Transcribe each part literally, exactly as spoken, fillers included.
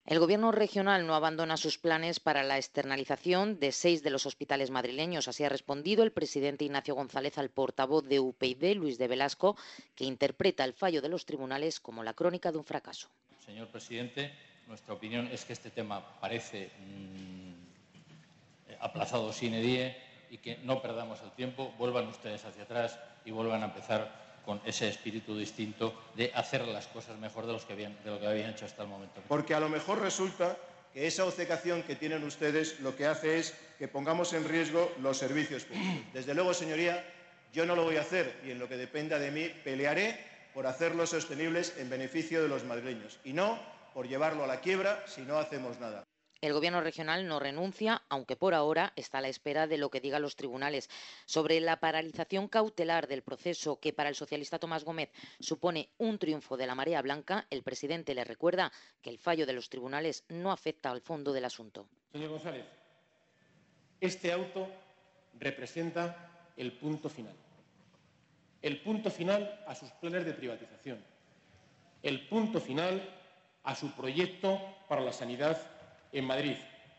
El Gobierno regional no abandona sus planes para la externalización de seis de los hospitales madrileños. Así ha respondido el presidente Ignacio González al portavoz de U P YD, Luis de Velasco, que interpreta el fallo de los tribunales como la crónica de un fracaso. Señor presidente, nuestra opinión es que este tema parece mmm, aplazado sine die y que no perdamos el tiempo, vuelvan ustedes hacia atrás y vuelvan a empezar con ese espíritu distinto de hacer las cosas mejor de, los que habían, de lo que habían hecho hasta el momento. Porque a lo mejor resulta que esa obcecación que tienen ustedes lo que hace es que pongamos en riesgo los servicios públicos. Desde luego, señoría, yo no lo voy a hacer y en lo que dependa de mí pelearé por hacerlos sostenibles en beneficio de los madrileños y no por llevarlo a la quiebra si no hacemos nada. El Gobierno regional no renuncia, aunque por ahora está a la espera de lo que digan los tribunales. Sobre la paralización cautelar del proceso, que para el socialista Tomás Gómez supone un triunfo de la marea blanca, el presidente le recuerda que el fallo de los tribunales no afecta al fondo del asunto. Señor González, este auto representa el punto final. El punto final a sus planes de privatización. El punto final a su proyecto para la sanidad en Madrid.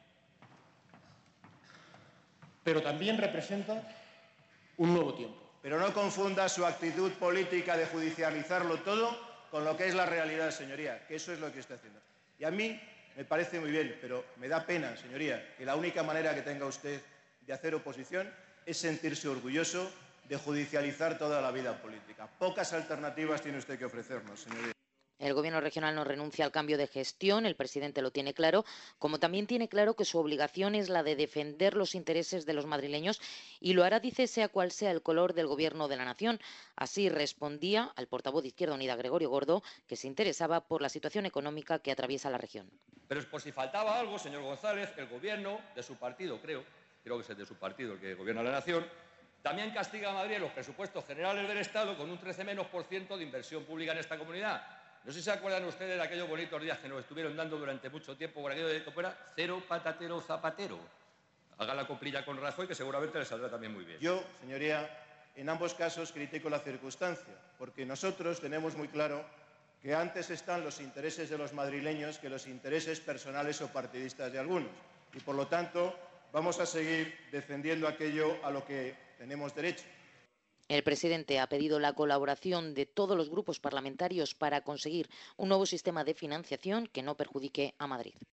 Pero también representa un nuevo tiempo. Pero no confunda su actitud política de judicializarlo todo con lo que es la realidad, señoría, que eso es lo que está haciendo. Y a mí me parece muy bien, pero me da pena, señoría, que la única manera que tenga usted de hacer oposición es sentirse orgulloso de judicializar toda la vida política. Pocas alternativas tiene usted que ofrecernos, señoría. El Gobierno regional no renuncia al cambio de gestión, el presidente lo tiene claro, como también tiene claro que su obligación es la de defender los intereses de los madrileños y lo hará, dice, sea cual sea el color del Gobierno de la nación. Así respondía al portavoz de Izquierda Unida, Gregorio Gordo, que se interesaba por la situación económica que atraviesa la región. Pero por si faltaba algo, señor González, el Gobierno de su partido, creo, creo que es el de su partido el que gobierna la nación, también castiga a Madrid en los presupuestos generales del Estado con un trece menos por ciento de inversión pública en esta comunidad. No sé si se acuerdan ustedes de aquellos bonitos días que nos estuvieron dando durante mucho tiempo por aquello de que fuera cero patatero zapatero. Haga la coplilla con Rajoy, que seguramente le saldrá también muy bien. Yo, señoría, en ambos casos critico la circunstancia, porque nosotros tenemos muy claro que antes están los intereses de los madrileños que los intereses personales o partidistas de algunos. Y, por lo tanto, vamos a seguir defendiendo aquello a lo que tenemos derecho. El presidente ha pedido la colaboración de todos los grupos parlamentarios para conseguir un nuevo sistema de financiación que no perjudique a Madrid.